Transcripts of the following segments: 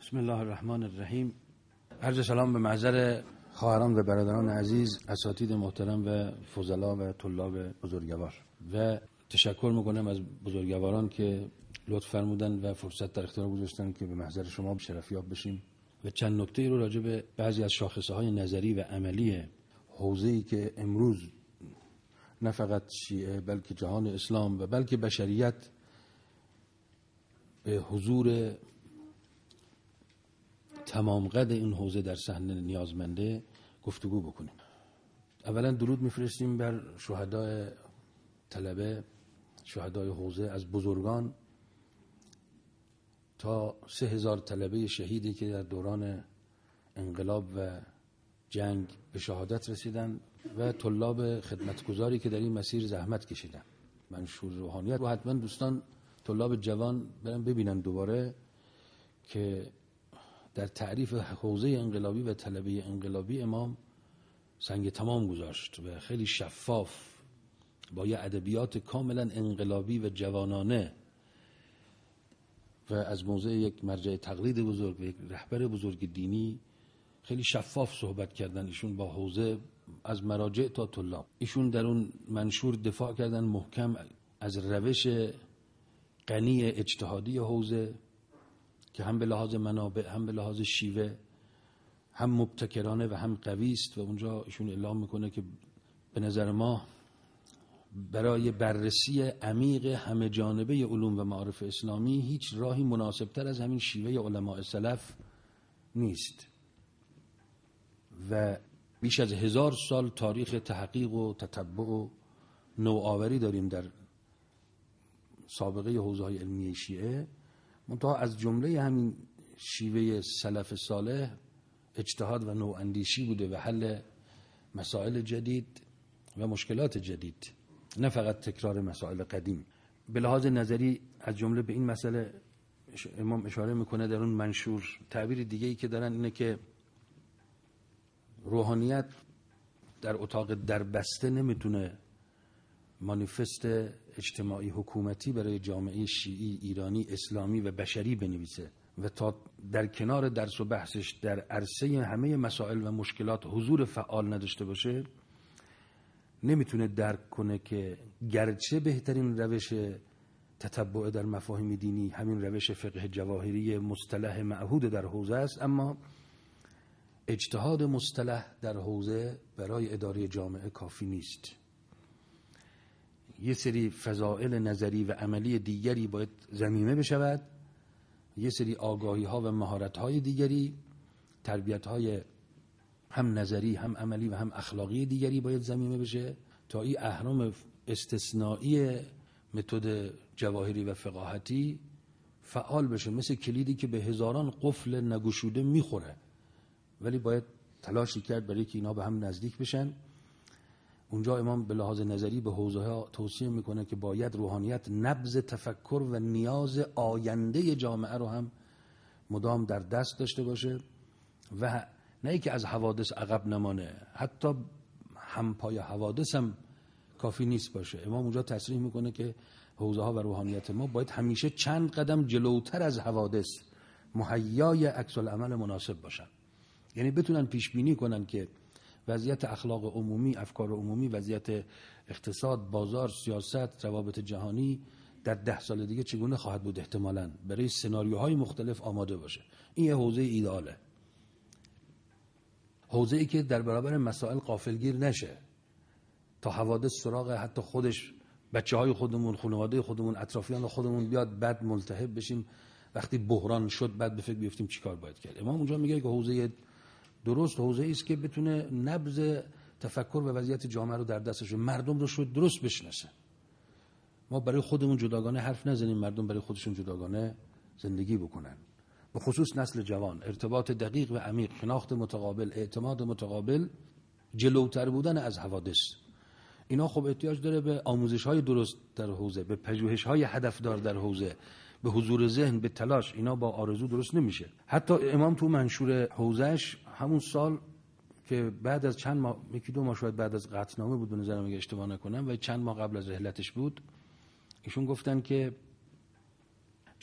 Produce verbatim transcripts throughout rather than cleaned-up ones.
بسم الله الرحمن الرحیم. عرض سلام به محضر خواهران و برادران عزیز، اساتید محترم و فضلا و طلاب بزرگوار، و تشکر میکنم از بزرگواران که لطف فرمودن و فرصت در اختیار گذاشتن که به محضر شما شرفیاب بشیم و چند نکته رو راجع به بعضی از شاخصه های نظری و عملی حوزه‌ای که امروز نه فقط شیعه بلکه جهان اسلام و بلکه بشریت به حضور تمام قد این حوزه در صحنه نیازمنده گفتگو بکنیم. اولا درود میفرستیم بر شهدای طلبه، شهدای حوزه، از بزرگان تا سه هزار طلبه شهیدی که در دوران انقلاب و جنگ به شهادت رسیدن و طلاب خدمتگزاری که در این مسیر زحمت کشیدن. منشور روحانیت رو حتما دوستان طلاب جوان برن ببینن دوباره که در تعریف حوزه انقلابی و طلبه انقلابی امام سنگ تمام گذاشت و خیلی شفاف با یه ادبیات کاملا انقلابی و جوانانه و از موضع یک مرجع تقلید بزرگ و یک رهبر بزرگ دینی خیلی شفاف صحبت کردن. ایشون با حوزه از مراجع تا طلاب، ایشون در اون منشور دفاع کردن محکم از روش غنی اجتهادی حوزه که هم به لحاظ منابع هم به لحاظ شیوه هم مبتکرانه و هم قوی است، و اونجا ایشون اعلام میکنه که به نظر ما برای بررسی عمیق همه جانبه علوم و معارف اسلامی هیچ راهی مناسبتر از همین شیوه علماء سلف نیست و بیش از هزار سال تاریخ تحقیق و تتبع و نوآوری داریم در سابقه حوزه‌های علمی شیعه. منتها از جمله همین شیوه سلف صالح اجتهاد و نواندیشی بوده و حل مسائل جدید و مشکلات جدید، نه فقط تکرار مسائل قدیم. به لحاظ نظری از جمله به این مسئله امام اشاره میکنه در اون منشور. تعبیر دیگه‌ای که دارن اینه که روحانیت در اتاق دربسته نمیتونه مانیفست اجتماعی حکومتی برای جامعه شیعی ایرانی اسلامی و بشری بنویسه و تا در کنار درس و بحثش در عرصه همه مسائل و مشکلات حضور فعال نداشته باشه. نمیتونه درک کنه که گرچه بهترین روش تتبع در مفاهیم دینی همین روش فقه جواهری مصطلح معهود در حوزه است، اما اجتهاد مصطلح در حوزه برای اداره جامعه کافی نیست. یه سری فضائل نظری و عملی دیگری باید ضمیمه بشود، یه سری آگاهی ها و مهارت های دیگری، تربیت های هم نظری هم عملی و هم اخلاقی دیگری باید ضمیمه بشه تا این اهرام استثنایی متد جواهری و فقاهتی فعال بشه، مثل کلیدی که به هزاران قفل نگشوده میخوره، ولی باید تلاشی کرد برای که اینا به هم نزدیک بشن. اونجا امام به لحاظ نظری به حوزه ها توصیه میکنه که باید روحانیت نبض تفکر و نیاز آینده جامعه رو هم مدام در دست داشته باشه و نه ای که از حوادث عقب نمانه، حتی همپای حوادث هم کافی نیست باشه. امام اونجا تصریح میکنه که حوزه ها و روحانیت ما باید همیشه چند قدم جلوتر از حوادث مهیای عکس العمل مناسب باشن، یعنی بتونن پیش بینی کنن که وضعیت اخلاق عمومی، افکار عمومی، وضعیت اقتصاد، بازار، سیاست، روابط جهانی در ده سال دیگه چگونه خواهد بود، احتمالاً برای سناریوهای مختلف آماده باشه. این یه حوزه ایدئاله، حوزه ای که در برابر مسائل غافلگیر نشه تا حوادث سراغ حتی خودش، بچه های خودمون، خانواده خودمون، اطرافیان خودمون بیاد، بعد ملتهب بشیم وقتی بحران شد بعد به فکر بیفتیم چیکار باید کرد. امام اونجا میگه که حوزه درست حوزه ای است که بتونه نبض تفکر و وضعیت جامعه رو در دستش، مردم رو شد درست بشناسه. ما برای خودمون جداگانه حرف نزنیم، مردم برای خودشون جداگانه زندگی بکنن. به خصوص نسل جوان، ارتباط دقیق و عمیق، شناخت متقابل، اعتماد متقابل، جلوتر بودن از حوادث، اینا خب احتیاج داره به آموزش‌های درست در حوزه، به پژوهش‌های هدفدار در حوزه، به حضور ذهن، به تلاش. اینا با آرزو درست نمیشه. حتی امام تو منشور حوزهش همون سال که بعد از چند ماه، یکی دو ماه شاید بعد از قطعنامه بود به نظرم اگه اشتباه نکنم، و چند ماه قبل از رحلتش بود، ایشون گفتن که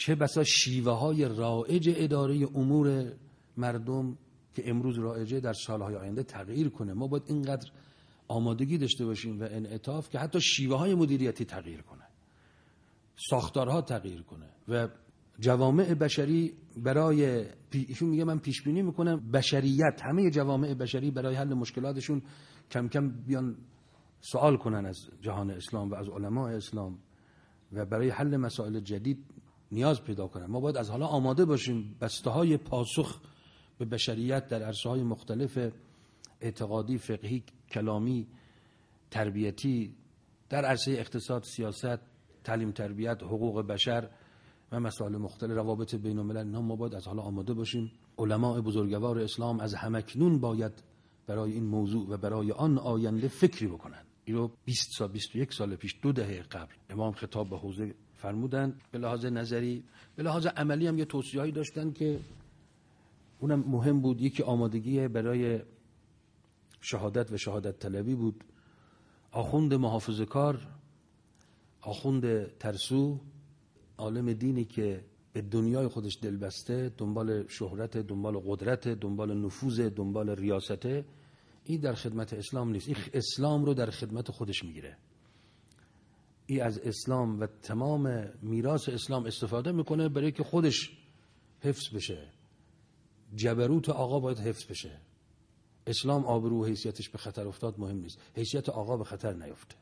چه بسا شیوه های رایج اداره امور مردم که امروز رایجه در سالهای آینده تغییر کنه. ما باید اینقدر آمادگی داشته باشیم و انعطاف که حتی شیوه های مدیریتی تغییر کنه، ساختارها تغییر کنه و جوامع بشری برای ایشون میگه من پیش بینی میکنم بشریت، همه جوامع بشری برای حل مشکلاتشون کم کم بیان سوال کنن از جهان اسلام و از علماء اسلام و برای حل مسائل جدید نیاز پیدا کنن. ما باید از حالا آماده باشیم بسته های پاسخ به بشریت در عرصه های مختلف، اعتقادی، فقهی، کلامی، تربیتی، در عرصه اقتصاد، سیاست، تعلیم، تربیت، حقوق بشر و مسائل مختلف، روابط بین الملل. ما باید از حالا آماده باشیم. علماء بزرگوار اسلام از همکنون باید برای این موضوع و برای آن آینده فکری بکنن. این رو بیست سال بیست و یک سال پیش، دو دهه قبل امام خطاب به حوزه فرمودن. به لحاظ نظری، به لحاظ عملی هم یه توصیه‌ای داشتن که اونم مهم بود. یکی آمادگی برای شهادت و شهادت طلبی بود. آخوند محافظه‌کار، آخوند ترسو، عالم دینی که به دنیای خودش دلبسته، دنبال شهرت، دنبال قدرت، دنبال نفوذ، دنبال ریاسته، این در خدمت اسلام نیست. این اسلام رو در خدمت خودش میگیره. این از اسلام و تمام میراث اسلام استفاده میکنه برای که خودش حفظ بشه. جبروت آقا باید حفظ بشه. اسلام آبرو و حیثیتش به خطر افتاد مهم نیست، حیثیت آقا به خطر نیفته.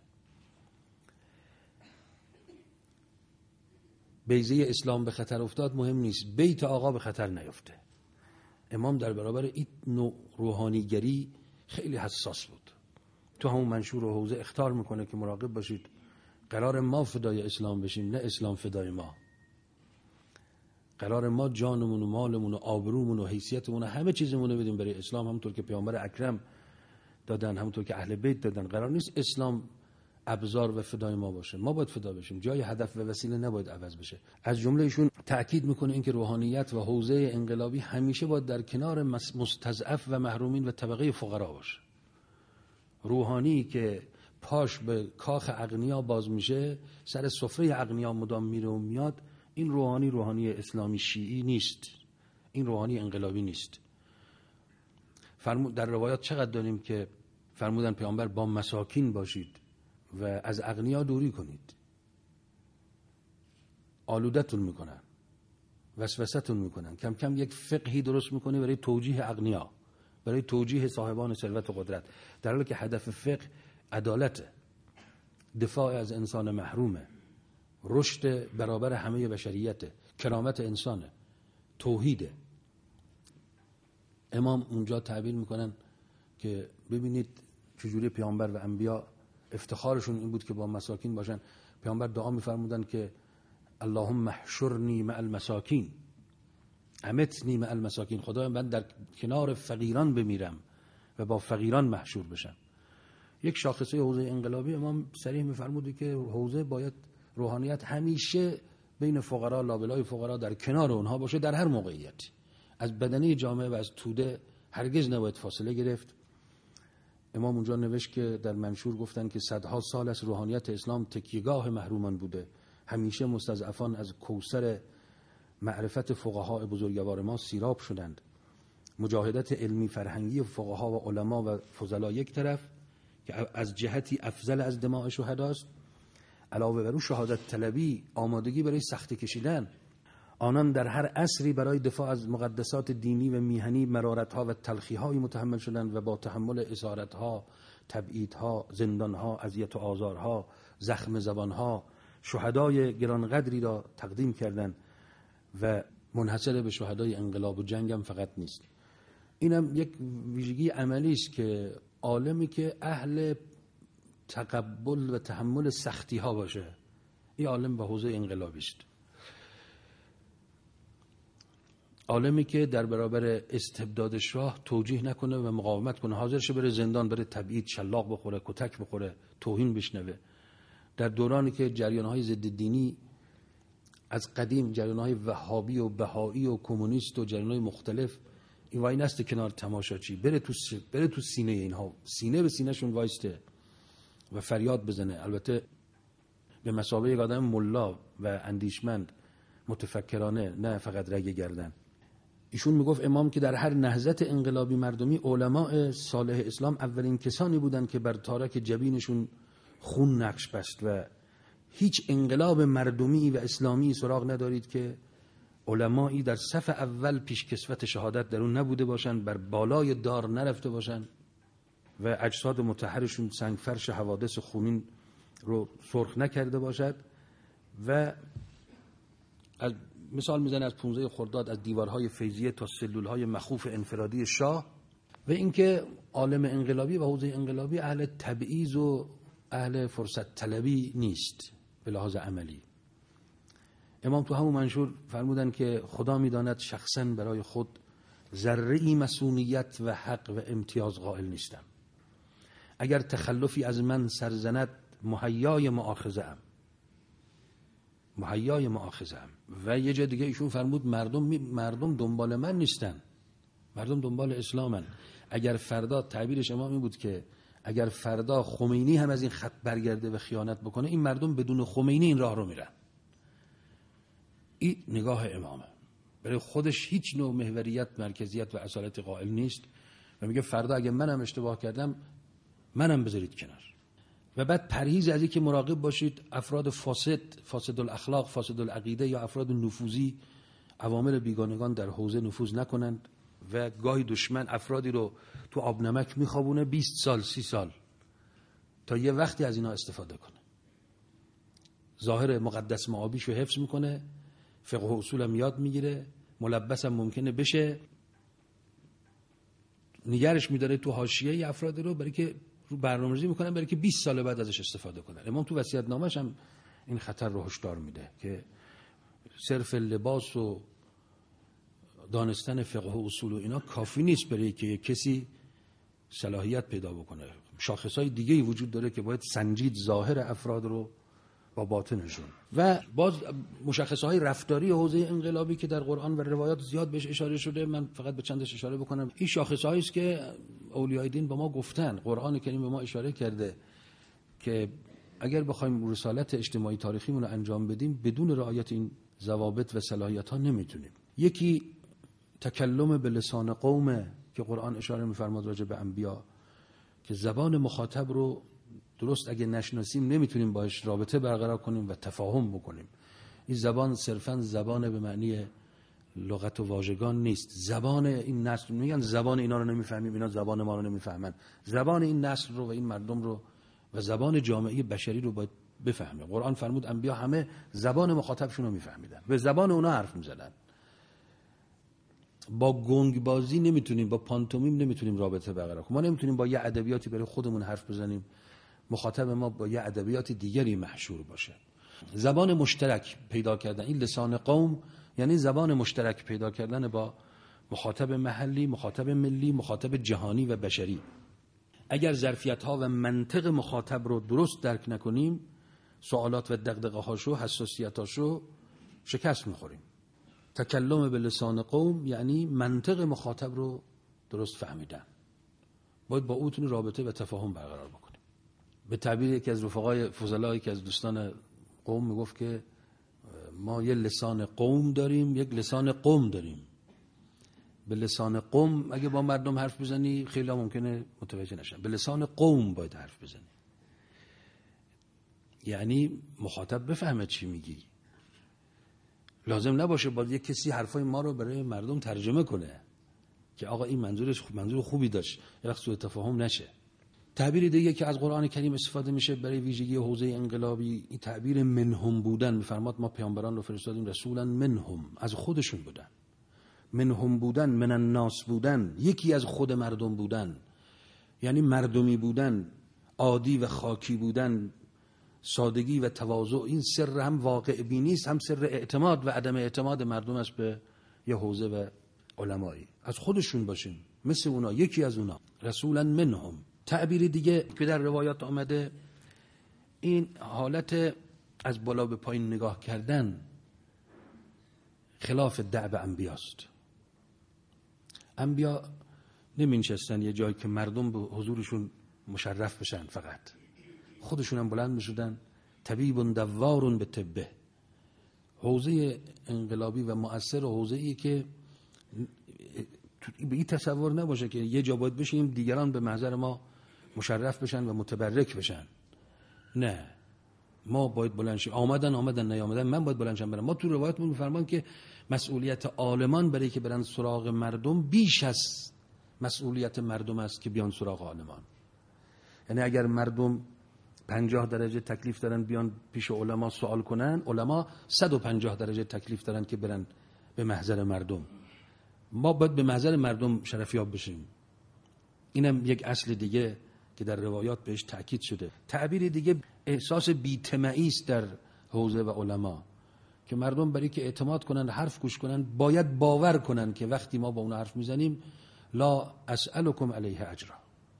بیضه اسلام به خطر افتاد مهم نیست، بیت آقا به خطر نیفته. امام در برابر این نوع روحانیگری خیلی حساس بود. تو همون منشور و حوزه اخطار میکنه که مراقب باشید، قرار ما فدای اسلام بشیم، نه اسلام فدای ما. قرار ما جانمون و مالمون و آبرومون و حیثیتمون و همه چیزمون رو بدیم برای اسلام، همونطور که پیامبر اکرم دادن، همونطور که اهل بیت دادن. قرار نیست اسلام ابزار و فدای ما باشه. ما باید فدا بشیم، جای هدف و وسیله نباید عوض بشه. از جمله ایشون تأکید میکنه اینکه روحانیت و حوزه انقلابی همیشه باید در کنار مستضعف و محرومین و طبقه فقرا باشه. روحانی که پاش به کاخ اغنیا باز میشه، سر سفره اغنیا مدام میره و میاد، این روحانی روحانی اسلامی شیعی نیست، این روحانی انقلابی نیست. فرمود در روایات چقدر داریم که فرمودن پیامبر با مساکین باشید و از اغنیا دوری کنید. آلودتون میکنن، وسوسه‌تون میکنن. کم کم یک فقهی درست میکنه برای توجیه اغنیا، برای توجیه صاحبان ثروت و قدرت، در حالی که هدف فقه عدالته، دفاع از انسان محرومه، رشد برابر همه بشریته، کرامت انسانه، توحیده. امام اونجا تعبیر میکنن که ببینید چجوری پیامبر و انبیا افتخارشون این بود که با مساکین باشن. پیامبر دعا میفرمودن که اللهم احشرنی مع المساکین، امتنی مع المساکین، خدایا من در کنار فقیران بمیرم و با فقیران محشور بشم. یک شاخصه حوزه انقلابی امام صریح میفرمودی که حوزه باید روحانیت همیشه بین فقرا، لابلای فقرا، در کنار اونها باشه در هر موقعیتی. از بدنه جامعه و از توده هرگز نباید فاصله گرفت. امام اونجا نوشت که در منشور گفتن که صدها سال از روحانیت اسلام تکیهگاه محرومان بوده. همیشه مستضعفان از کوثر معرفت فقها بزرگوار ما سیراب شدند. مجاهدت علمی فرهنگی فقها و علما و فضلا یک طرف که از جهتی افضل از دماء شهداست، علاوه بر اون شهادت طلبی، آمادگی برای سخت کشیدن. آنان در هر عصری برای دفاع از مقدسات دینی و میهنی مرارت‌ها و تلخی‌های متحمل شدند و با تحمل اسارت‌ها، تبعیدها، زندان‌ها، اذیت و آزارها، زخم زبان‌ها شهدای گرانقدری را تقدیم کردند و منحصر به شهدای انقلاب و جنگ هم فقط نیست. اینم یک ویژگی عملی است که عالمی که اهل تقبل و تحمل سختی‌ها باشه، این عالم به حوزه انقلابی است. عالمی که در برابر استبداد شاه توجیه نکنه و مقاومت کنه، حاضر شه بره زندان، بره تبعید، شلاق بخوره، کتک بخوره، توهین بشنوه. در دورانی که جریان‌های ضد دینی از قدیم، جریان‌های وهابی و بهایی و کمونیست و جریان‌های مختلف، این وای نسته کنار تماشاچی، بره تو س... بره تو سینه اینها، سینه به سینه‌شون وایسته و فریاد بزنه. البته به مثابه یک آدم ملا و اندیشمند متفکرانه، نه فقط رگ گردن. ایشون میگفت امام که در هر نهضت انقلابی مردمی علماء صالح اسلام اولین کسانی بودند که بر تارک جبینشون خون نقش بست و هیچ انقلاب مردمی و اسلامی سراغ ندارید که علمایی در صف اول پیشکسوت شهادت در اون نبوده باشند، بر بالای دار نرفته باشند و اجساد مطهرشون سنگ فرش حوادث خونین رو سرخ نکرده باشد. و از مثال میزنه از پانزده خرداد از دیوارهای فیضیه تا سلولهای مخوف انفرادی شاه. و اینکه عالم انقلابی و حوزه انقلابی اهل تبعیض و اهل فرصت طلبی نیست به لحاظ عملی. امام تو همون منشور فرمودن که خدا میداند شخصا برای خود ذره‌ای مسئولیت و حق و امتیاز قائل نیستم. اگر تخلفی از من سرزند مهیای مؤاخذه ام مهیای مؤاخذه ام. و یه جا دیگه ایشون فرمود مردم مردم دنبال من نیستن، مردم دنبال اسلامن. اگر فردا، تعبیرش امام این بود که اگر فردا خمینی هم از این خط برگرده و خیانت بکنه، این مردم بدون خمینی این راه رو میرن. این نگاه امامه. برای خودش هیچ نوع محوریت، مرکزیت و اصالت قائل نیست و میگه فردا اگه منم اشتباه کردم منم بذارید کنار. و بعد پرهیز از این که مراقب باشید افراد فاسد، فاسد الاخلاق، فاسد العقیده یا افراد نفوذی، عوامل بیگانگان در حوزه نفوذ نکنند. و گاهی دشمن افرادی رو تو آب نمک میخوابونه بیست سال سی سال تا یه وقتی از اینا استفاده کنه. ظاهر مقدس معابیشو حفظ میکنه، فقه و اصولم یاد میگیره، ملبس هم ممکنه بشه، نگرش میداره تو حاشیه افراد رو برای که رو برنامه‌ریزی میکنن برای که بیست سال بعد ازش استفاده کنن. امام تو وصیت‌نامه‌اش هم این خطر رو هشدار میده که صرف لباس و دانستن فقه و اصول و اینا کافی نیست برای که کسی صلاحیت پیدا بکنه. شاخصهای دیگه‌ای وجود داره که باید سنجید ظاهر افراد رو با باطنشون. و باز مشخصهای رفتاری حوزه انقلابی که در قرآن و روایات زیاد بهش اشاره شده، من فقط به چندش اشاره بکنم. این شاخصهایی است که اولیای دین با ما گفتن، قرآن کریم به ما اشاره کرده که اگر بخوایم رسالت اجتماعی تاریخیمون رو انجام بدیم بدون رعایت این ضوابط و صلاحیت‌ها نمیتونیم. یکی تکلم به لسان قوم که قرآن اشاره می‌فرماد راجع به انبیا که زبان مخاطب رو درست اگه نشناسیم نمیتونیم باهاش رابطه برقرار کنیم و تفاهم بکنیم. این زبان صرفاً زبان به معنی لغت و واژگان نیست. زبان این نسل، میگن زبان اینا رو نمیفهمیم، اینا زبان ما رو نمیفهمن. زبان این نسل رو و این مردم رو و زبان جامعه بشری رو باید بفهمیم. قرآن فرمود انبیا همه زبان مخاطبشون رو میفهمیدن، به زبان اونا حرف میزدن. با گنگ بازی نمیتونیم، با پانتومیم نمیتونیم رابطه برقرار کنیم. ما نمیتونیم با یه ادبیاتی برای خودمون حرف بزنیم، مخاطب ما با یه ادبیات دیگری محشور باشه. زبان مشترک پیدا کردن، این لسان قوم یعنی زبان مشترک پیدا کردن با مخاطب محلی، مخاطب ملی، مخاطب جهانی و بشری. اگر ظرفیت‌ها و منطق مخاطب رو درست درک نکنیم، سوالات و دغدغه‌هاشو، حساسیتاشو شکست می‌خوریم. تکلم به لسان قوم یعنی منطق مخاطب رو درست فهمیدن. باید با او تون رابطه و تفاهم برقرار بکنیم. به تعبیر یکی از رفقای فضلایی که از دوستان قوم میگفت که ما یه لسان قوم داریم، یک لسان قوم داریم. به لسان قوم اگه با مردم حرف بزنی خیلی ممکنه متوجه نشن. به لسان قوم باید حرف بزنی، یعنی مخاطب بفهمه چی میگی. لازم نباشه باید یک کسی حرفای ما رو برای مردم ترجمه کنه که آقا این منظورش منظور خوبی داشت، یه وقت سوء تفاهم نشه. تعبیر دیگه که از قرآن کریم استفاده میشه برای ویژگی حوزه انقلابی، این تعبیر منهم بودن. میفرماد ما پیامبران رو فرستادیم رسولا منهم، از خودشون بودن. منهم بودن، من الناس بودن، یکی از خود مردم بودن، یعنی مردمی بودن، عادی و خاکی بودن، سادگی و تواضع. این سر هم واقع بینی است، هم سر اعتماد و عدم اعتماد مردم است به یه حوزه و علمایی. از خودشون باشیم، مثل اونا، یکی از اونا. رسولا منهم. تعبیر دیگه که در روایات آمده این حالت از بالا به پایین نگاه کردن خلاف دأب انبیاست. انبیا نمینشستن یه جایی که مردم به حضورشون مشرف بشن، فقط خودشون هم بلند میشدن طبیب دوار به طبه. حوزه انقلابی و مؤثر حوزه‌ای که به این تصور نباشه که یه جا باید بشیم دیگران به محضر ما مشرف بشن و متبرک بشن. نه، ما باید بلند شیم. آمدن آمدن نیامدن من باید بلند شم برم. ما تو روایتمون می‌فرمان که مسئولیت عالمان برای که برن سراغ مردم بیش از مسئولیت مردم است که بیان سراغ عالمان. یعنی اگر مردم پنجاه درجه تکلیف دارن بیان پیش علما سوال کنن، علما صد و پنجاه درجه تکلیف دارن که برن به محضر مردم. ما باید به محضر مردم شرفیاب بشیم. اینم یک اصل دیگه که در روایات بهش تأکید شده. تعبیر دیگه احساس بی‌طمعی است در حوزه و علما که مردم برای که اعتماد کنن، حرف گوش کنن، باید باور کنن که وقتی ما با اون حرف میزنیم لا اسألکم علیه اجرا،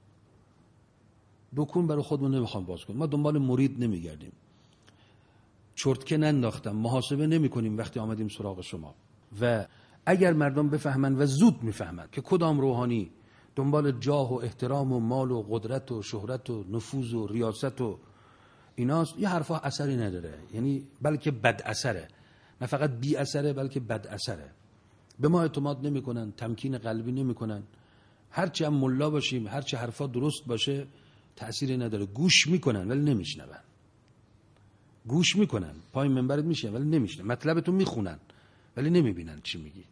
دکون برای خودمون نمیخوام باز کنیم. ما دنبال مرید نمیگردیم، چرتکه ننداختم، محاسبه نمی کنیم وقتی آمدیم سراغ شما. و اگر مردم بفهمن و زود میفهمن که کدام روحانی دنبال جاه و احترام و مال و قدرت و شهرت و نفوذ و ریاست و ایناست، یه حرفا اثری نداره، یعنی بلکه بد اثره، نه فقط بی اثره بلکه بد اثره. به ما اعتماد نمیکنن، تمکین قلبی نمیکنن. هرچی هم ملا باشیم، هرچی حرفا درست باشه تأثیری نداره. گوش میکنن ولی نمیشنون. گوش میکنن، پای منبرت میشن ولی نمیشنون. مطلبتون میخونن ولی نمیبینن چی میگی.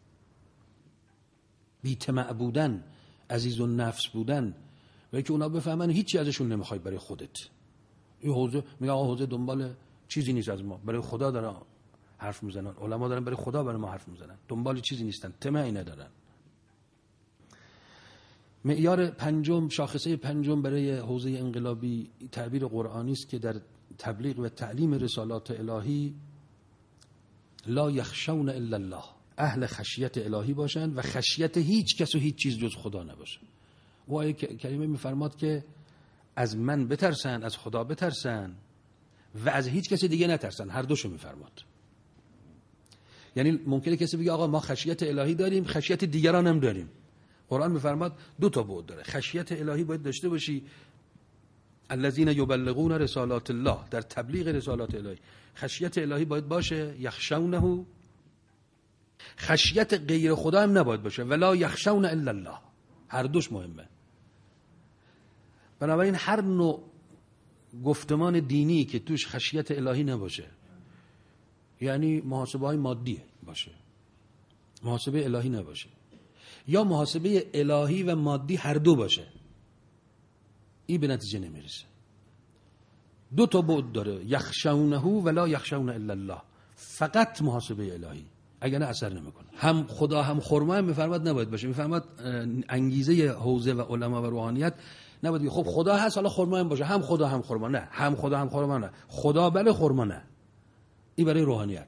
بی‌طمع بودن، عزیز النفس بودن، ولی که اونا بفهمن هیچی ازشون نمیخوای برای خودت. این حوزه میگه آقا حوزه دنبال چیزی نیست از ما، برای خدا دارن حرف میزنن، علما دارن برای خدا برای ما حرف میزنن، دنبال چیزی نیستن، طمعی ندارن. معیار پنجم، شاخصه پنجم برای حوزه انقلابی تعبیر قرآنی است که در تبلیغ و تعلیم رسالات الهی لا یخشون الا الله، اهل خشیت الهی باشند و خشیت هیچ کس و هیچ چیز جز خدا نباشه. و آیه کریمه میفرماد که از من بترسن، از خدا بترسن و از هیچ کسی دیگه نترسن. هر دوشو میفرماد. یعنی ممکنه کسی بگه آقا ما خشیت الهی داریم، خشیت دیگران هم داریم. قرآن میفرماد دو تا بعد داره. خشیت الهی باید داشته باشی، الذین یبلغون رسالات الله، در تبلیغ رسالات الهی خشیت الهی باید باشه، یخشونه. خشیت غیر خدا هم نباید باشه، ولا یخشون الا الله. هر دوش مهمه. بنابراین هر نوع گفتمان دینی که توش خشیت الهی نباشه، یعنی محاسبه های مادی باشه، محاسبه الهی نباشه، یا محاسبه الهی و مادی هر دو باشه، این به نتیجه نمیرسه. دو تا بعد داره، یخشونه ولا یخشون الا الله. فقط محاسبه الهی، اگر نه اثر نمیکنه. هم خدا هم خرما هم میفرماد نباید باشه. میفرماد انگیزه حوزه و علما و روحانیت نباید بگه خب خدا هست حالا خرما هم باشه، هم خدا هم خرما. نه، هم خدا هم خرما نه، خدا بله خرما نه. این برای روحانیت.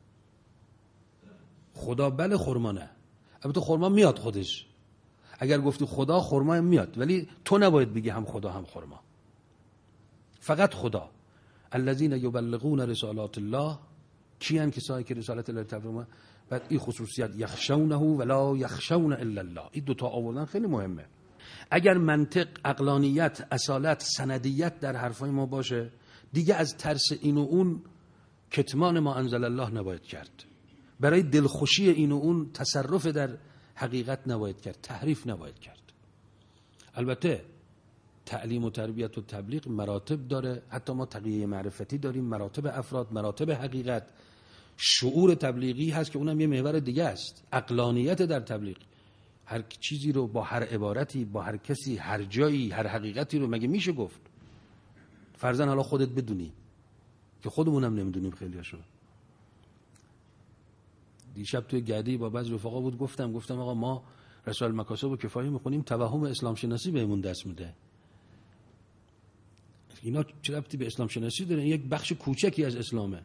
خدا بله خرما نه. البته خرما میاد خودش، اگر گفتی خدا خرما میاد، ولی تو نباید بگی هم خدا هم خرما. فقط خدا. الذین یبلغون رسالات الله، کیان کسایی که رسالت الله تبلیغ. بعد این خصوصیت یخشونه ولا یخشون الا الله، این دو تا آوردن خیلی مهمه. اگر منطق، عقلانیت، اصالت، سندیت در حرفای ما باشه، دیگه از ترس این و اون کتمان ما انزل الله نباید کرد. برای دلخوشی این و اون تصرف در حقیقت نباید کرد، تحریف نباید کرد. البته تعلیم و تربیت و تبلیغ مراتب داره، حتی ما تقیه معرفتی داریم، مراتب افراد، مراتب حقیقت. شعور تبلیغی هست که اونم یه محور دیگه است. عقلانیت در تبلیغ، هر چیزی رو با هر عبارتی، با هر کسی، هر جایی، هر حقیقتی رو مگه میشه گفت؟ فرضاً حالا خودت بدونی که خودمونم نمیدونیم خیلیاشو. دیشب توی گردی با بعضی رفقا بود، گفتم گفتم آقا ما رسائل مکاسب و کفایه میخونیم، توهم اسلام شناسی بهمون دست میده. اینا چه ربطی به اسلام شناسی داره؟ یک بخش کوچکی از اسلامه،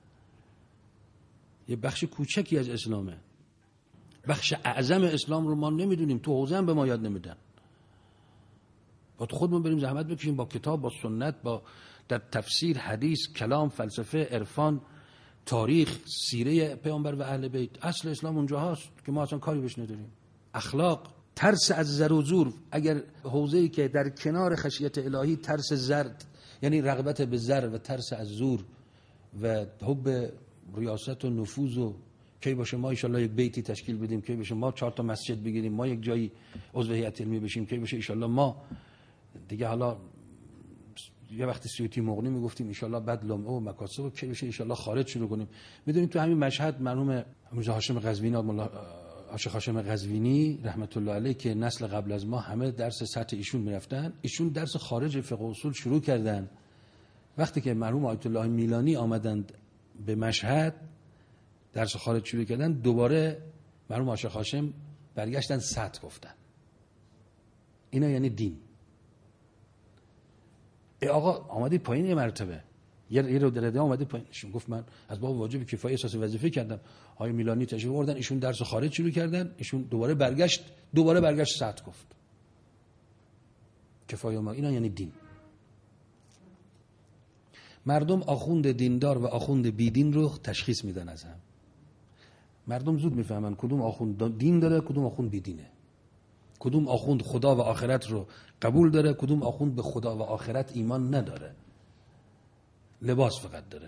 یک بخش کوچکی از اسلامه. بخش اعظم اسلام رو ما نمیدونیم، تو حوزه هم به ما یاد نمیدن. با تو خودمون بریم زحمت بکشیم، با کتاب، با سنت، با در تفسیر، حدیث، کلام، فلسفه، عرفان، تاریخ، سیره پیامبر و اهل بیت. اصل اسلام اونجا هست که ما اصلا کاری بهش نداریم. اخلاق، ترس از زر و زور. اگر حوزه‌ای که در کنار خشیت الهی ترس زر، یعنی رغبت به زر و ترس از زور و حب ریاست و نفوذ و کی باشه ما ان شاء الله یک بیتی تشکیل بدیم، کی باشه ما چهار تا مسجد بگیریم، ما یک جایی عضو هیئت علمی بشیم، کی باشه ان شاء الله ما دیگه حالا یه وقتی سیوطی مغنی میگفتیم ان شاء الله بعد لمعه و مکاسب و کی بشه ان شاء الله خارج شروع کنیم. میدونید تو همین مشهد مرحوم میرزا هاشم قزوینی مولا عاشق هاشم قزوینی رحمت الله علیه که نسل قبل از ما همه درس سطح ایشون میرفتن، ایشون درس خارج فقه اصول شروع کردن. وقتی که مرحوم آیت الله میلانی آمدند به مشهد درس خارج شروع کردن، دوباره مرحوم عاشق هاشم برگشتن سطح گفتن. اینا یعنی دین. ای آقا آمدید پایین یه مرتبه، یه یه رو درجه آمدید پایین. ایشون گفت من از باب واجب کفایه احساس وظیفه کردم. آقای میلانی تشریف آوردن، ایشون درس خارج شروع کردن، ایشون دوباره برگشت دوباره برگشت سطح گفت. کفایه ما اینا یعنی دین. مردم آخوند دیندار و آخوند بیدین رو تشخیص میدن از هم. مردم زود میفهمن کدوم آخوند دین داره کدوم آخوند بیدینه، کدوم آخوند خدا و آخرت رو قبول داره کدوم آخوند به خدا و آخرت ایمان نداره، لباس فقط داره.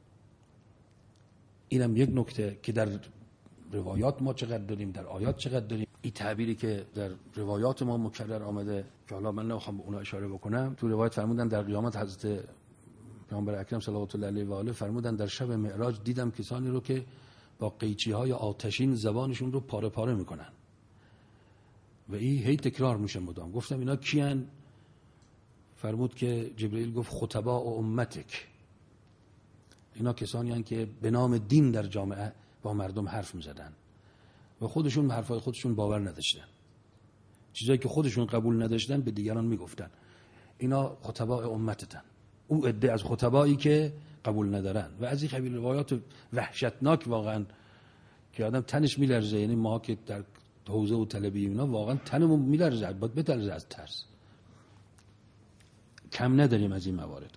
اینم یک نکته که در روایات ما چقدر داریم، در آیات چقدر داریم. این تعبیری که در روایات ما مکرر آمده که حالا من نمیخوام به اونها اشاره بکنم، تو روایت فرمودن در قیامت حضرت پیامبر اکرم صلوات الله علیه و آله فرمودن در شب معراج دیدم کسانی رو که با قیچی های آتشین زبانشون رو پاره پاره میکنن و این هی تکرار میشه مدام. گفتم اینا کیان؟ فرمود که جبرئیل گفت خطباء و امتک، اینا کسانی هستند که به نام دین در جامعه با مردم حرف میزدن و خودشون به حرفای خودشون باور نداشتن، چیزایی که خودشون قبول نداشتن به دیگران میگفتن. اینا خطباء امتتن، او عده از خطبایی که قبول ندارن. و از این قبیل روایات وحشتناک واقعا که آدم تنش میلرزه. یعنی ما که در حوزه و طلبی اینا واقعا تنمون میلرزه، باید بتلرزه از ترس. کم نداریم از این موارد.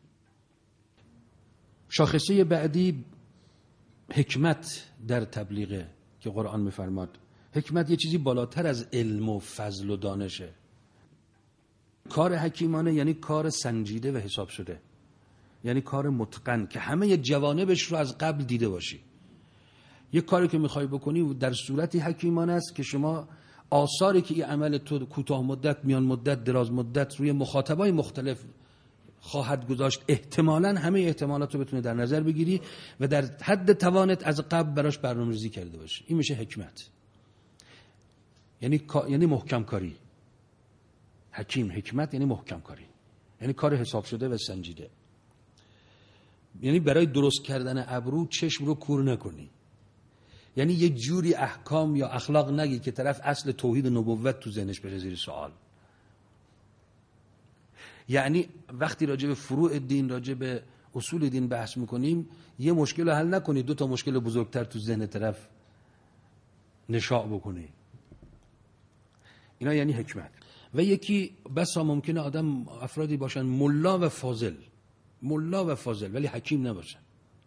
شاخصه بعدی حکمت در تبلیغه که قرآن میفرماد حکمت یه چیزی بالاتر از علم و فضل و دانشه. کار حکیمانه یعنی کار سنجیده و حساب شده، یعنی کار متقن که همه جوانبش رو از قبل دیده باشی. یه کاری که میخوای بکنی در صورتی حکیمانه است که شما آثاری که این عمل تو کوتاه مدت، میان مدت، دراز مدت روی مخاطبای مختلف خواهد گذاشت، احتمالاً همه احتمالات رو بتونه در نظر بگیری و در حد توانت از قبل براش برنامه‌ریزی کرده باشی. این میشه حکمت. یعنی یعنی محکم کاری. حکیم حکمت یعنی محکم کاری، یعنی کار حساب شده و سنجیده. یعنی برای درست کردن ابرو چشم رو کور نکنی، یعنی یه جوری احکام یا اخلاق نگی که طرف اصل توحید و نبوت تو ذهنش بره زیر سوال. یعنی وقتی راجع به فروع دین، راجع به اصول دین بحث میکنیم، یه مشکل رو حل نکنی دو تا مشکل بزرگتر تو ذهن طرف نشاع بکنی. اینا یعنی حکمت. و یکی بسا ممکنه آدم افرادی باشن ملا و فاضل، ملا و فاضل ولی حکیم نباشن،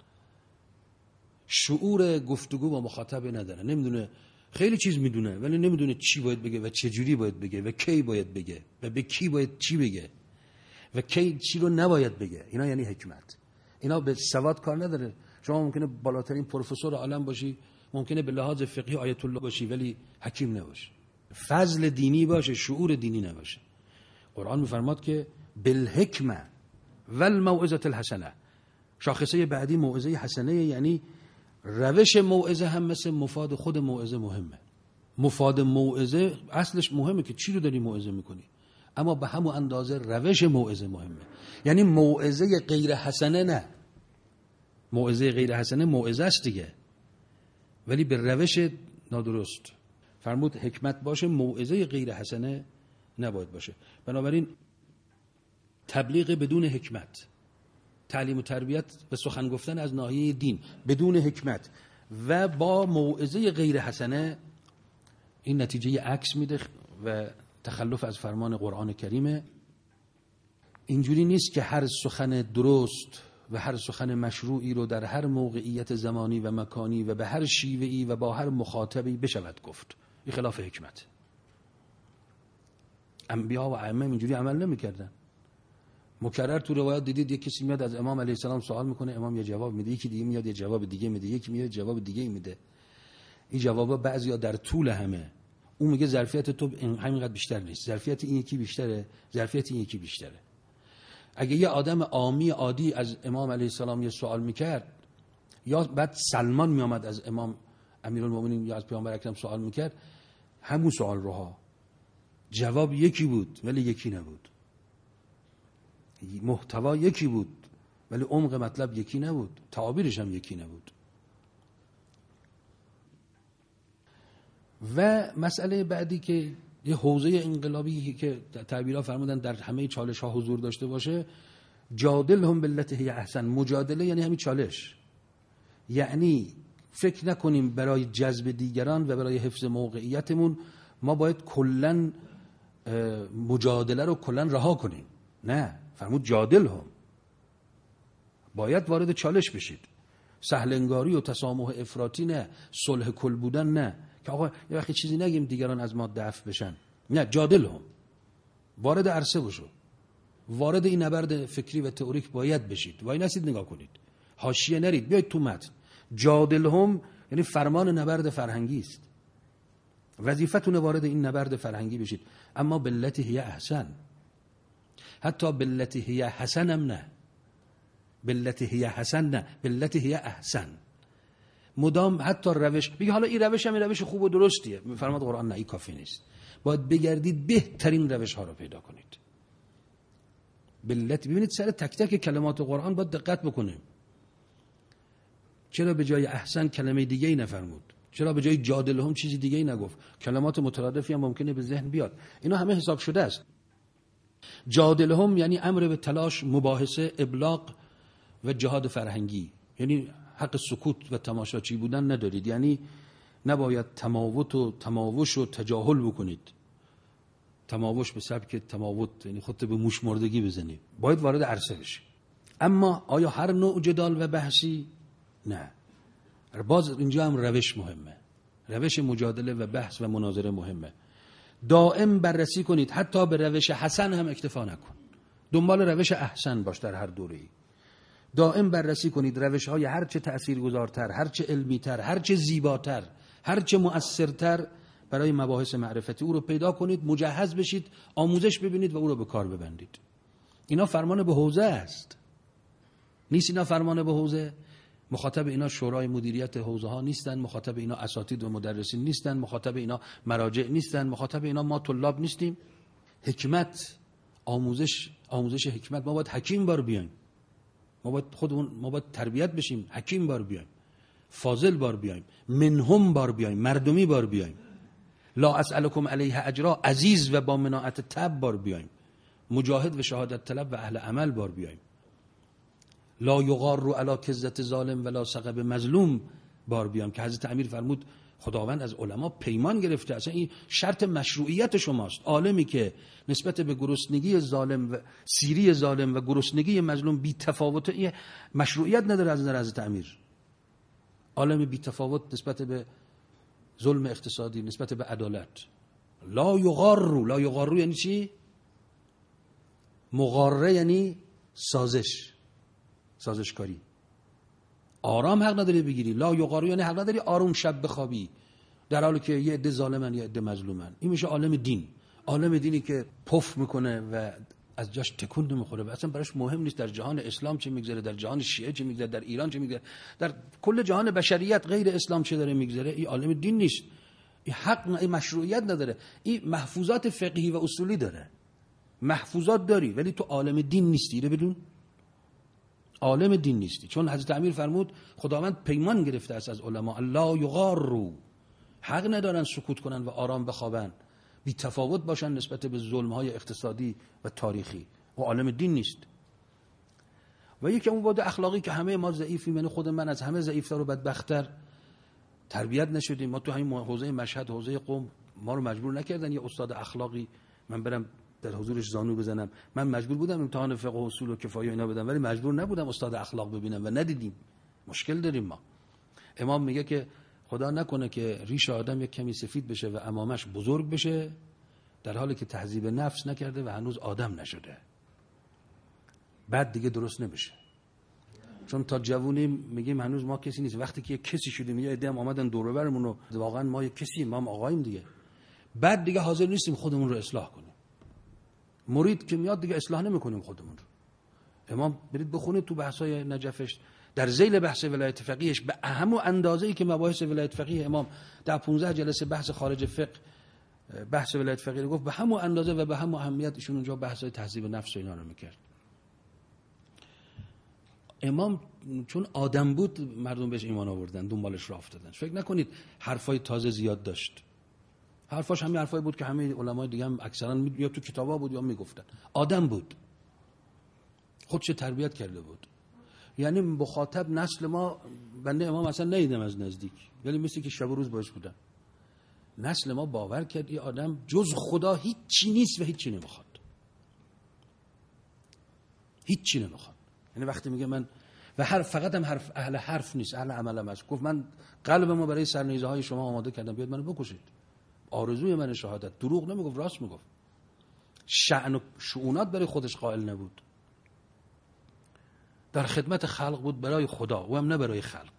شعور گفتگو با مخاطب نداره، نمیدونه، خیلی چیز میدونه ولی نمیدونه چی باید بگه و چه جوری باید بگه و کی باید بگه و به کی باید چی بگه و کی چی رو نباید بگه. اینا یعنی حکمت. اینا به سواد کار نداره. شما ممکنه بالاترین پروفسور عالم باشی، ممکنه به لحاظ فقهی آیت الله باشی ولی حکیم نباشی، فضل دینی باشه، شعور دینی نباشه. قرآن میفرماد که بالحکمه والموعظه الحسنه. شاخصه بعدی موعظه حسنه، یعنی روش موعظه هم مثل مفاد خود موعظه مهمه. مفاد موعظه اصلش مهمه که چی رو داری موعظه میکنی، اما به همون اندازه روش موعظه مهمه. یعنی موعظه غیر حسنه نه، موعظه غیر حسنه موعظه است دیگه ولی به روش نادرست. فرمود حکمت باشه، موعظه غیر حسنه نباید باشه. بنابراین تبلیغ بدون حکمت، تعلیم و تربیت و سخن گفتن از ناحیه دین بدون حکمت و با موعظه غیر حسنه، این نتیجه عکس میده و تخلف از فرمان قرآن کریمه. اینجوری نیست که هر سخن درست و هر سخن مشروعی رو در هر موقعیت زمانی و مکانی و به هر شیوهی و با هر مخاطبی بشود گفت. این خلاف حکمت. انبیا و ائمه اینجوری عمل نمی‌کردن. مکرر تو روایات دیدید یک کسی میاد از امام علیه السلام سوال میکنه، امام یه جواب میده، یکی دیگه میاد یه جواب دیگه میده، یکی میاد جواب دیگه میده. این جوابا بعضیا در طول همه، اون میگه ظرفیت تو همینقدر بیشتر نیست، ظرفیت این یکی بیشتره، ظرفیت این یکی بیشتره. اگه یه آدم عامی عادی از امام علیه السلام یه سوال میکرد، یا بعد سلمان میامد از امام امیرالمومنین یا از پیامبر اکرم سوال میکرد، همون سوال روها جواب یکی بود ولی یکی نبود، محتوا یکی بود ولی عمق مطلب یکی نبود، تعابیرش هم یکی نبود. و مسئله بعدی که یه حوزه انقلابی که تعبیرها فرمودن در همه چالش ها حضور داشته باشه، جادلهم بالتی هی احسن. مجادله یعنی همین چالش، یعنی فکر نکنیم برای جذب دیگران و برای حفظ موقعیتمون ما باید کلن مجادله رو کلن رها کنیم. نه، فرمود جادلهم، باید وارد چالش بشید. سهل انگاری و تسامح افراطی نه، صلح کل بودن نه، که آقا یه وقتی چیزی نگیم دیگران از ما دفع بشن. نه، جادلهم، وارد عرصه بشو، وارد این نبرد فکری و تئوریک باید بشید. وای نسید نگاه کنید، حاشیه نرید، بیاید تو متن. جادلهم یعنی فرمان نبرد فرهنگی است، وظیفتون وارد این نبرد فرهنگی بشید، اما بالتی هی احسن. حتی بالتی هی حسن هم نه، بالتی هی حسن نه، بالتی هی احسن. مدام حتی روش بگی حالا این روش هم این روش خوب و درستیه، فرماد قرآن نه، این کافی نیست، باید بگردید بهترین روش ها رو پیدا کنید. بالتی، ببینید سر تک تک کلمات قرآن باید دقت بکنیم. چرا به جای احسن کلمه دیگه ای نفرمود؟ چرا به جای جادلهم چیزی دیگه ای نگفت؟ کلمات مترادفی هم ممکنه به ذهن بیاد، اینا همه حساب شده است. جادلهم یعنی امر به تلاش، مباحثه، ابلاغ و جهاد فرهنگی، یعنی حق سکوت و تماشاچی بودن ندارید، یعنی نباید تماوت و تماوش و تجاهل بکنید. تماوش به سبک تماوت یعنی خودت به موش مردگی بزنید، باید وارد عرصه بشی. اما آیا هر نوع جدال و بحثی؟ نه، باز اینجا هم روش مهمه، روش مجادله و بحث و مناظره مهمه. دائم بررسی کنید، حتی به روش حسن هم اکتفا نکن، دنبال روش احسن باش در هر دوره‌ای. دائم بررسی کنید روش های هرچه تأثیرگذارتر، هرچه علمیتر، هرچه زیباتر، هرچه مؤثرتر برای مباحث معرفتی او رو پیدا کنید، مجهز بشید، آموزش ببینید و او رو به کار ببندید. اینا فرمان به حوزه است، نیست اینا فرمان به حوزه. مخاطب اینا شورای مدیریت حوزه ها نیستن، مخاطب اینا اساتید و مدرسین نیستن، مخاطب اینا مراجع نیستن، مخاطب اینا ما طلاب نیستیم. حکمت، آموزش، آموزش حکمت، ما باید حکیم بار بیایم، ما باید خودمون ما باید تربیت بشیم، حکیم بار بیایم، فاضل بار بیایم، منهم بار بیایم، مردمی بار بیایم، لا اسألکم علیه اجرا، عزیز و با مناعت تب بار بیایم، مجاهد و شهادت طلب و اهل عمل بار بیایم، لا یغار رو علی کذت ظالم ولا سقب مظلوم بار بیایم، که حضرت امیر فرمود خداوند از علما پیمان گرفته، اصلا این شرط مشروعیت شماست. عالمی که نسبت به گرسنگی ظالم و سیری ظالم و گرسنگی مظلوم بی تفاوت، این مشروعیت نداره از نظر حضرت امیر. عالم بی تفاوت نسبت به ظلم اقتصادی، نسبت به عدالت. لا یغار، لا یغار یعنی چی؟ مغاره یعنی سازش، سازشکاری. آرام حق نداری بگیری، لا یغار یعنی حق نداری آروم شب بخوابی در حالی که یه عده ظالمن یه عده مظلومن. این میشه عالم دین، عالم دینی که پف میکنه و از جاش تکون نمیخوره و اصلا براش مهم نیست در جهان اسلام چه میگذره، در جهان شیعه چه میگذره، در ایران چه میگذره، در کل جهان بشریت غیر اسلام چه داره میگذره. این عالم دین نیست، این حق، این مشروعیت نداره. این محفوظات فقهی و اصولی داره، محفوظات داری ولی تو عالم دین نیستی. رو بدون عالم دین نیستی، چون حضرت امیر فرمود خداوند پیمان گرفته است از علما، الله یغار، حق ندارن سکوت کنن و آرام بخوابن، بی تفاوت باشن نسبت به ظلم‌های اقتصادی و تاریخی. و عالم دین نیست. و یکی اون بود اخلاقی که همه ما ضعیفیم، یعنی خود من از همه ضعیف‌تر و بدبخت‌تر تربیت نشدیم. ما تو همین حوزه مشهد، حوزه قم، ما رو مجبور نکردن یه استاد اخلاقی من برم در حضورش زانو بزنم. من مجبور بودم امتحان فقه و اصول و کفایه اینا بدم، ولی مجبور نبودم استاد اخلاق ببینم و ندیدیم. مشکل داریم ما. امام میگه که خدا نکنه که ریش آدم یک کمی سفید بشه و امامش بزرگ بشه در حالی که تهذیب نفس نکرده و هنوز آدم نشده. بعد دیگه درست نمیشه. چون تا جوونی میگیم هنوز ما کسی نیست، وقتی که کسی شدیم یه عده هم آمدن دور و برمون و واقعا ما یک کسی، ما هم آقاییم دیگه، بعد دیگه حاضر نیستیم خودمون رو اصلاح کنیم. مرید که میاد دیگه اصلاح نمیکنیم خودمون رو. امام برید بخونید تو بحث‌های نجفش در ذیل بحث ولایت فقیهش به همون اندازه‌ای که مباحث ولایت فقیه امام در پانزده جلسه بحث خارج فقه بحث ولایت فقیه رو گفت، به همون اندازه و به همون اهمیت ایشون اونجا بحث‌های تهذیب نفس و اینا رو میکرد. امام چون آدم بود مردم بهش ایمان آوردن، دنبالش راه افتادن. فکر نکنید حرفای تازه زیاد داشت، حرفاش همین حرفایی بود که همه علمای دیگه هم اکثرا یا تو کتابا بود یا میگفتن. آدم بود، خودش تربیت کرده بود. یعنی مخاطب نسل ما، بنده امام اصلا ندیدم از نزدیک، ولی مثل که شب و روز باش بودم. نسل ما باور کرد این آدم جز خدا هیچی نیست و هیچی نمیخواد، هیچی نمیخواد. یعنی وقتی میگه من و حرف فقط هم حرف اهل حرف نیست، اهل عمل هم هست. گفت من قلبمو برای سرنیزه های شما آماده کردم، بیاد منو بکشید. آرزوی من شهادت. دروغ نمیگفت، راست میگفت. شأن و شؤونات برای خودش قائل نبود، در خدمت خلق بود، برای خدا و هم نه برای خلق.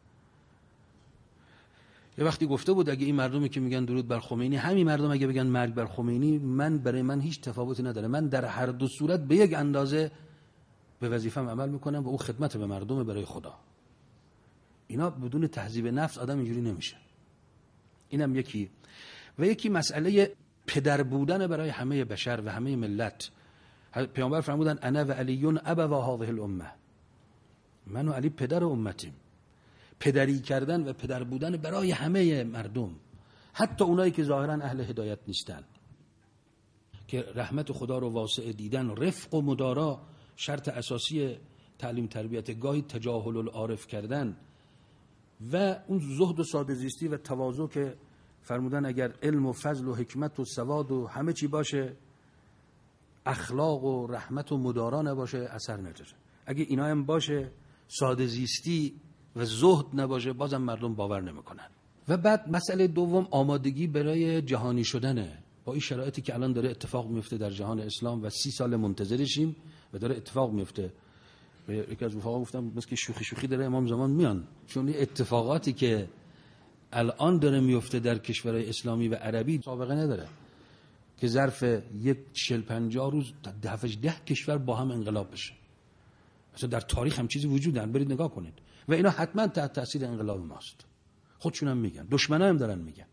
یه وقتی گفته بود اگه این مردمی که میگن درود بر خمینی، همین مردم اگه بگن مرگ بر خمینی، من برای من هیچ تفاوتی نداره، من در هر دو صورت به یک اندازه به وظیفه‌ام عمل میکنم و اون خدمت به مردم برای خدا. اینا بدون تهذیب نفس آدم اینجوری نمیشه. اینم یکی. و یکی مسئله پدر بودن برای همه بشر و همه ملت. پیامبر فرمودن انا و علیون ابوا هذه الامه، من و علی پدر امتیم. پدری کردن و پدر بودن برای همه مردم، حتی اونایی که ظاهرا اهل هدایت نیستن، که رحمت خدا رو واسع دیدن. رفق و مدارا شرط اساسی تعلیم تربیت، گاهی تجاهل العارف کردن و اون زهد و ساده زیستی و تواضع که فرمودن اگر علم و فضل و حکمت و سواد و همه چی باشه، اخلاق و رحمت و مدارا نباشه اثر نداره. اگه اینا هم باشه، ساده زیستی و زهد نباشه، بازم مردم باور نمیکنن. و بعد مسئله دوم آمادگی برای جهانی شدنه. با این شرایطی که الان داره اتفاق میفته در جهان اسلام و سی سال منتظرشیم و داره اتفاق میفته. یکی از رفقا گفتم بس که شوخی شوخی داره امام زمان میان، چون این اتفاقاتی که الان داره میفته در کشورهای اسلامی و عربی سابقه نداره که ظرف یک چهل پنجاه روز ده ده کشور با هم انقلاب بشه. مثلا در تاریخ هم چیزی وجود داره، برید نگاه کنید. و اینا حتما تحت تاثیر انقلاب ماست. خودشون هم میگن، دشمنا هم دارن میگن.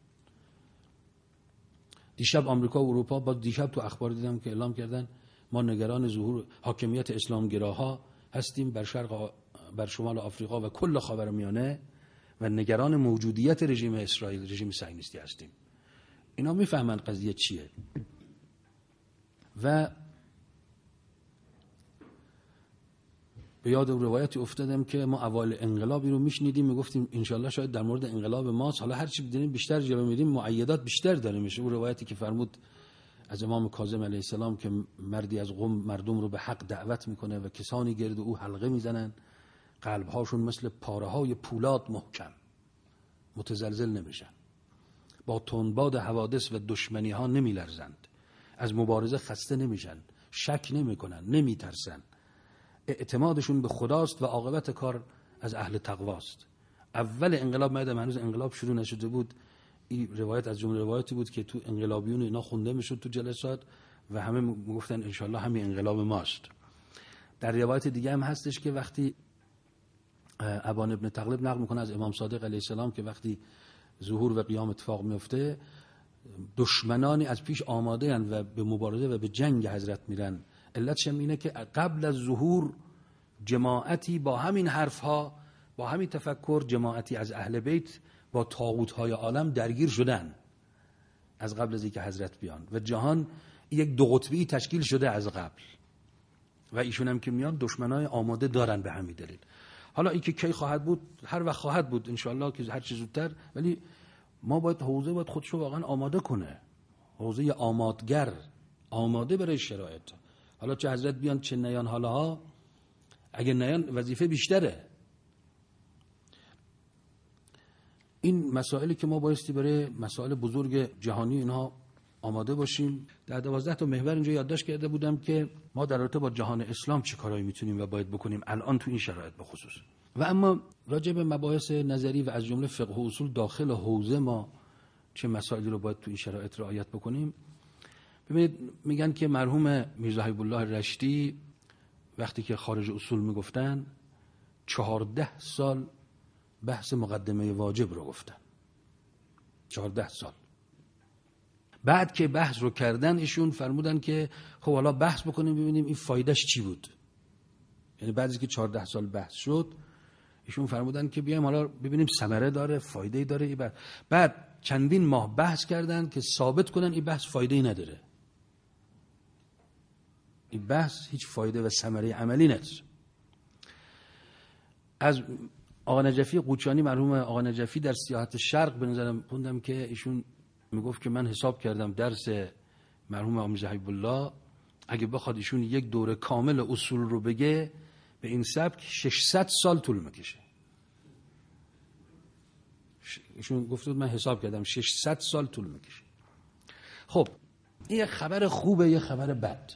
دیشب آمریکا و اروپا، با دیشب تو اخبار دیدم که اعلام کردن ما نگران ظهور حاکمیت اسلامگراها هستیم بر شرق بر شمال آفریقا و کل خاورمیانه و نگران موجودیت رژیم اسرائیل، رژیم صهیونیستی هستیم. اینا میفهمن قضیه چیه. و به یاد روایتی افتادم که ما اوایل انقلابی رو میشنیدیم، میگفتیم انشالله شاید در مورد انقلاب ماست. حالا هر چی بدونیم بیشتر جلو میریم معیدات بیشتر داره میشه. اون روایتی که فرمود از امام کاظم علیه السلام که مردی از قم مردم رو به حق دعوت میکنه و کسانی گرد او حلقه میزنن، قلبهاشون مثل پاره های پولاد محکم، متزلزل نمیشن، با تندباد حوادث و دشمنی ها نمیلرزند، از مبارزه خسته نمیشن، شک نمیکنن، نمیترسن، اعتمادشون به خداست و عاقبت کار از اهل تقواست. اول انقلاب میادم، هنوز انقلاب شروع نشده بود، این روایت از جمله روایتی بود که تو انقلابیون اینا خونده میشد تو جلسات و همه میگفتن انشالله همین انقلاب ماست. در روایت دیگه هم هستش که وقتی ابان ابن تغلب نقل میکنه از امام صادق علیه السلام که وقتی ظهور و قیام اتفاق میفته، دشمنانی از پیش آماده اند و به مبارزه و به جنگ حضرت میرن. علتش هم اینه که قبل از ظهور جماعتی با همین حرفها، با همین تفکر، جماعتی از اهل بیت با طاغوت‌های عالم درگیر شدن از قبل از اینکه حضرت بیان و جهان یک دو قطبی تشکیل شده از قبل و ایشون هم که میان دشمنای آماده دارن به همین دلیل. حالا این که کی خواهد بود، هر وقت خواهد بود انشالله که هر چه زودتر، ولی ما باید حوزه باید خودشو واقعا آماده کنه، حوزه آمادگر، آماده برای شرایط. حالا چه حضرت بیان چه نیان، حالا ها اگه نیان وظیفه بیشتره. این مسائلی که ما بایستی برای مسائل بزرگ جهانی اینها آماده باشیم. در دوازده تا محور اینجا یادداشت کرده بودم که ما در رابطه با جهان اسلام چه کارایی میتونیم و باید بکنیم الان تو این شرایط به خصوص. و اما راجع به مباحث نظری و از جمله فقه و اصول داخل حوزه ما چه مسائلی رو باید تو این شرایط رعایت بکنیم. ببینید میگن که مرحوم میرزا حبیب الله رشتی وقتی که خارج اصول میگفتن چهارده سال بحث مقدمه واجب رو گفتن. چهارده سال. بعد که بحث رو کردن ایشون فرمودن که خب حالا بحث بکنیم ببینیم این فایدهش چی بود. یعنی بعد از که چهارده سال بحث شد ایشون فرمودن که بیایم حالا ببینیم ثمره داره، فایده‌ای داره. ای بعد. بعد چندین ماه بحث کردن که ثابت کنن این بحث فایده‌ای نداره. این بحث هیچ فایده و ثمره عملی نداره. از آقا نجفی قوچانی، مرحوم آقا نجفی در سیاحت شرق به نظرم خوندم که ایشون میگفت که من حساب کردم درس مرحوم آقا میرزا حبیب الله اگه بخواد ایشون یک دوره کامل اصول رو بگه به این سبک ششصد سال طول میکشه. ایشون گفت من حساب کردم ششصد سال طول میکشه. خب این یه خبر خوبه، یه خبر بد.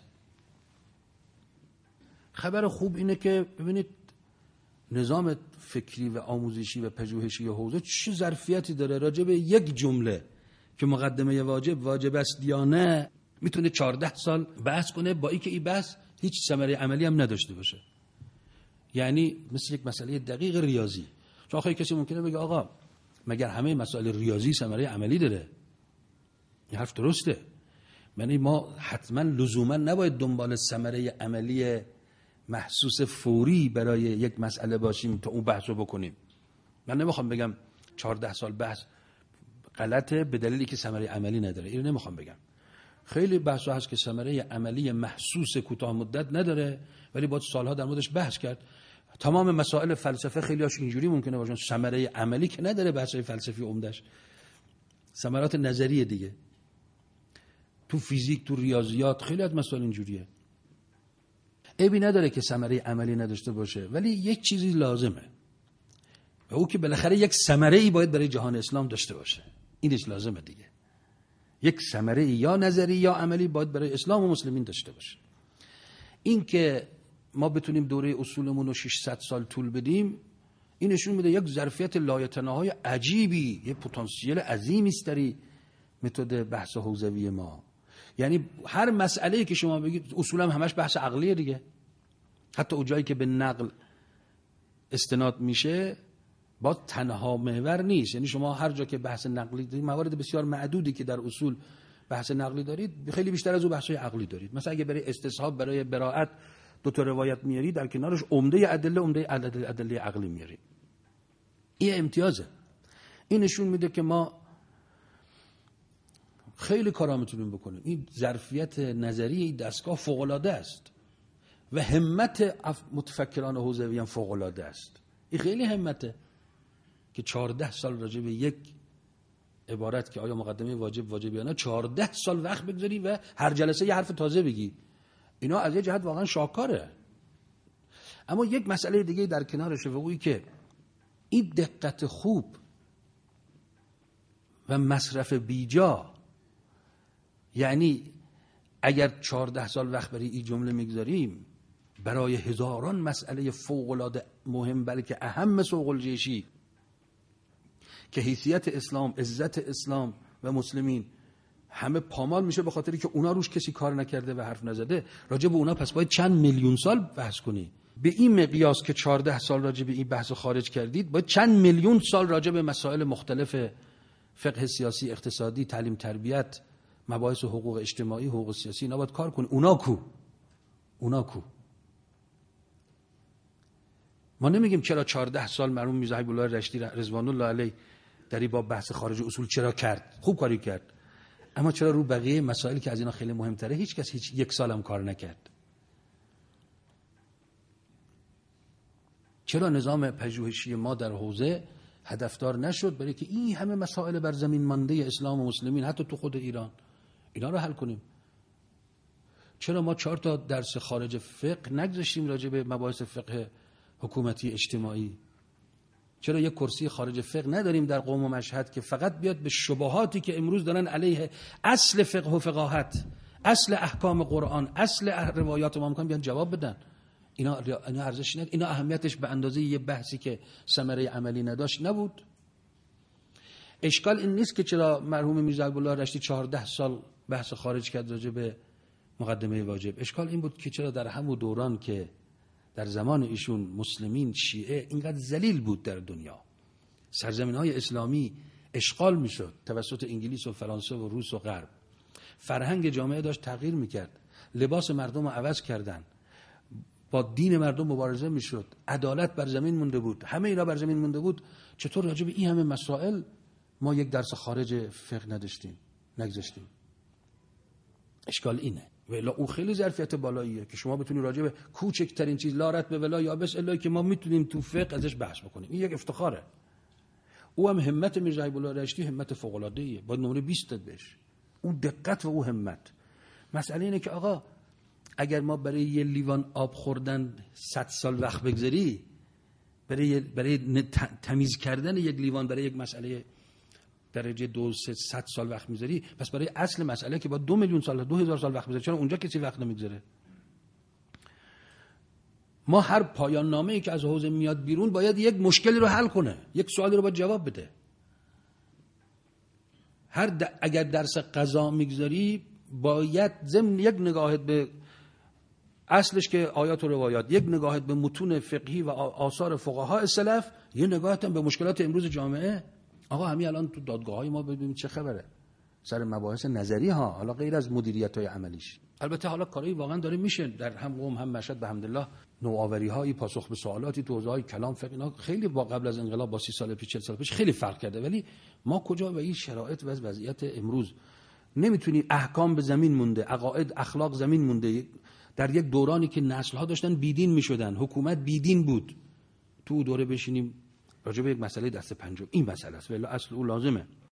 خبر خوب اینه که ببینید نظام فکری و آموزشی و پژوهشی حوزه چه ظرفیتی داره راجع به یک جمله که مقدمه واجب واجب است یا نه میتونه چهارده سال بحث کنه، با اینکه این بحث هیچ ثمره عملی هم نداشته باشه. یعنی مثل یک مسئله دقیق ریاضی. چون آخه کسی ممکنه بگه آقا مگر همه مسائل ریاضی ثمره عملی داره؟ این حرف درسته. یعنی ما حتما لزوما نباید دنبال ثمره عملی محسوس فوری برای یک مسئله باشیم تا اون بحث رو بکنیم. من نمیخوام بگم چهارده سال بحث غلطه به دلیلی که ثمره عملی نداره. اینو نمیخوام بگم. خیلی بحثا هست که ثمره عملی محسوس کوتاه مدت نداره ولی باید سالها در موردش بحث کرد. تمام مسائل فلسفه خیلی هاش اینجوری ممکنه باشن ثمره عملی که نداره، بحث‌های فلسفی عمدش ثمرات نظریه دیگه. تو فیزیک، تو ریاضیات خیلی از مسائل اینجوریه. عیبی نداره که ثمره عملی نداشته باشه ولی یک چیزی لازمه و او که بالاخره یک ثمره‌ای باید برای جهان اسلام داشته باشه. اینش لازمه دیگه. یک ثمره یا نظری یا عملی باید برای اسلام و مسلمین داشته باشه. این که ما بتونیم دوره اصولمون رو ششصد سال طول بدیم این نشون میده یک ظرفیت لایتناهای عجیبی، یک پتانسیل عظیمی است در متد بحث حوزوی ما. یعنی هر مسئله‌ای که شما بگید اصولا همش بحث عقلیه دیگه. حتی اون جایی که به نقل استناد میشه با تنها محور نیست. یعنی شما هر جا که بحث نقلی دارید، موارد بسیار معدودی که در اصول بحث نقلی دارید خیلی بیشتر از اون بحث‌های عقلی دارید. مثلا اگه برای استصحاب برای براءت دو تا روایت میاری در کنارش عمده ادله عمده ادله عقلی میاری. این امتیازه. این نشون میده که ما خیلی کارا میتونیم بکنیم. این ظرفیت نظری این دستگاه فوق العاده است و همت متفکران حوزوی هم فوق العاده است. این خیلی همته که چهارده سال راجع به یک عبارت که آیا مقدمه واجب واجب یا نه چهارده سال وقت بگذاری و هر جلسه یه حرف تازه بگی. اینا از یه جهت واقعا شاکاره. اما یک مسئله دیگه در کنارشه و اویی که این دقت خوب و مصرف بیجا، یعنی اگر چهارده سال وقت برای این جمله میگذاریم برای هزاران مسئله فوق‌العاده مهم بلکه اهم مثل الجیشی که حیثیت اسلام، عزت اسلام و مسلمین همه پامال میشه به خاطری که اونا روش کسی کار نکرده و حرف نزده، راجع به اونا پس باید چند میلیون سال بحث کنی. به این مقیاس که چهارده سال راجع به این بحث خارج کردید باید چند میلیون سال راجع به مسائل مختلف فقه سیاسی، اقتصادی، تعلیم، تربیت، مباحث حقوق اجتماعی، حقوق سیاسی اینا باید کار کنی. اونا کو؟ اونا کو؟ ما نمیگیم چرا چهارده سال مرحوم میرزا حبیب الله رشتی رضوان الله علیه در این باب بحث خارج اصول چرا کرد؟ خوب کاری کرد. اما چرا رو بقیه مسائلی که از اینا خیلی مهمتره هیچ کس هیچ یک سال هم کار نکرد؟ چرا نظام پژوهشی ما در حوزه هدفدار نشد برای که این همه مسائل بر زمین مانده اسلام و مسلمین حتی تو خود ایران اینا رو حل کنیم؟ چرا ما چهار تا درس خارج فقه نگذاشتیم راجع به مباحث فقه حکومتی اجتماعی؟ چرا یک کرسی خارج فقه نداریم در قم و مشهد که فقط بیاد به شبهاتی که امروز دارن علیه اصل فقه و فقاهت، اصل احکام قرآن، اصل روایات ما میکنن، بیان جواب بدن. اینا اینا ارزش نداره، اینا اهمیتش به اندازه یه بحثی که ثمره عملی نداشت نبود. اشکال این نیست که چرا مرحوم میرزا حبیب‌الله رشتی چهارده سال بحث خارج کرد راجع به مقدمه واجب. اشکال این بود که چرا در همون دوران که در زمان ایشون مسلمین شیعه اینقدر ذلیل بود در دنیا، سرزمین‌های اسلامی اشغال میشد توسط انگلیس و فرانسه و روس و غرب، فرهنگ جامعه داشت تغییر میکرد، لباس مردم رو عوض کردن، با دین مردم مبارزه میشد، عدالت بر زمین مونده بود، همه اینا بر زمین مونده بود. چطور راجع به این همه مسائل ما یک درس خارج فقه نداشتیم، نگذاشتیم؟ اشکال اینه. ولی اون خیلی ظرفیت بالاییه که شما بتونی راجع به کوچکترین چیز لارت به ولا یابس الا که ما میتونیم تو فقه ازش بحث بکنیم. این یک افتخاره. او هم همت میرزا حبیب‌الله رشتی همت فوق العاده ایه، باید نمره بیست داد بهش. اون دقت و اون همت. مسئله اینه که آقا اگر ما برای یه لیوان آب خوردن صد سال وقت بگذاری، برای برای تمیز کردن یک لیوان برای یک مسئله درجه دو سه صد سال وقت میذاری، پس برای اصل مسئله که با دو میلیون سال دو هزار سال وقت میذاری، چرا اونجا کسی وقت نمیگذاره؟ ما هر پایان نامه‌ای که از حوزه میاد بیرون باید یک مشکلی رو حل کنه، یک سوالی رو باید جواب بده. هر د... اگر درس قضا میگذاری باید ضمن یک نگاهت به اصلش که آیات و روایات، یک نگاهت به متون فقهی و آثار فقها سلف، یه نگاهت هم به مشکلات امروز جامعه. آقا همین الان تو دادگاه‌های ما ببینیم چه خبره سر مباحث نظری ها، حالا غیر از مدیریت‌های عملیش. البته حالا کاری واقعا داره میشه در هم قم هم مشهد به حمدالله، نوآوری‌هایی، پاسخ به سوالاتی تو حوزه‌های کلام فقه اینا خیلی با قبل از انقلاب با سی سال پیش چهل سال پیش خیلی فرق کرده. ولی ما کجا به این شرایط و وضعیت امروز نمیتونی، احکام به زمین مونده، عقاید اخلاق زمین مونده، در یک دورانی که نسل‌ها داشتن بیدین میشدن، حکومت بیدین بود، تو دوره بشینیم راجع به یک مسئله دست پنجم. این مسئله است ولی اصل او لازمه.